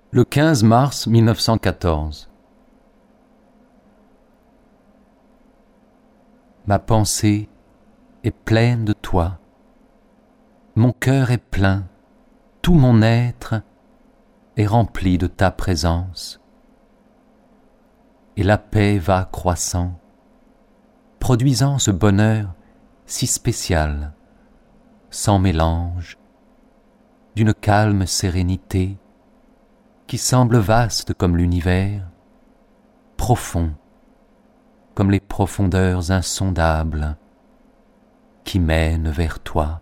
Le 15 mars 1914. Ma pensée est pleine de toi, mon cœur est plein, tout mon être est rempli de ta présence. Et la paix va croissant, produisant ce bonheur si spécial, sans mélange, d'une calme sérénité qui semble vaste comme l'univers, profond comme les profondeurs insondables qui mènent vers toi.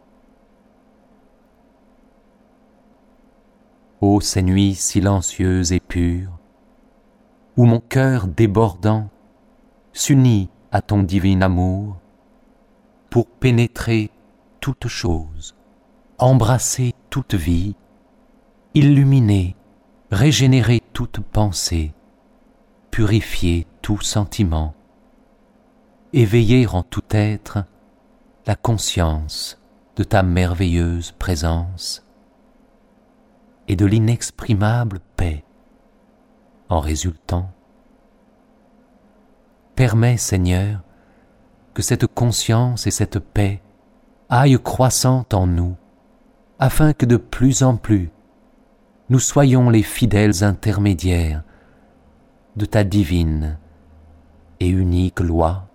Ô ces nuits silencieuses et pures, où mon cœur débordant s'unit à ton divin amour pour pénétrer toute chose, embrasser toute vie, illuminer, régénérer toute pensée, purifier tout sentiment, éveiller en tout être la conscience de ta merveilleuse présence et de l'inexprimable paix en résultant. Permets, Seigneur, que cette conscience et cette paix aillent croissant en nous, afin que de plus en plus nous soyons les fidèles intermédiaires de ta divine et unique loi.